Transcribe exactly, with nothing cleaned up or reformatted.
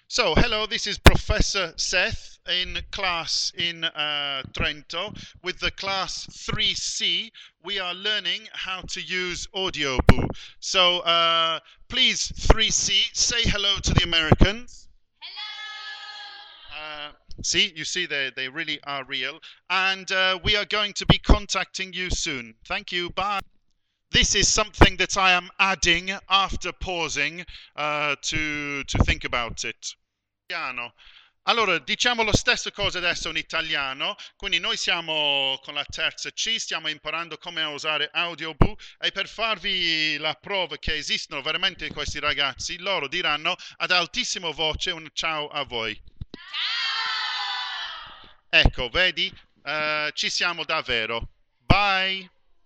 So, hello, this is Professor Seth in class in uh, Trento. With the class three C, we are learning how to use AudioBoo. So, uh, please, three C, say hello to the Americans. Uh, see, you see, they, they really are real. And uh, we are going to be contacting you soon. Thank you. Bye. This is something that I am adding after pausing uh, to, to think about it. Italiano. Allora, diciamo lo stesso cosa adesso in italiano, quindi noi siamo con la terza C, stiamo imparando come usare AudioBoo e per farvi la prova che esistono veramente questi ragazzi, loro diranno ad altissima voce un ciao a voi. Ciao! Ecco, vedi? Uh, ci siamo davvero. Bye!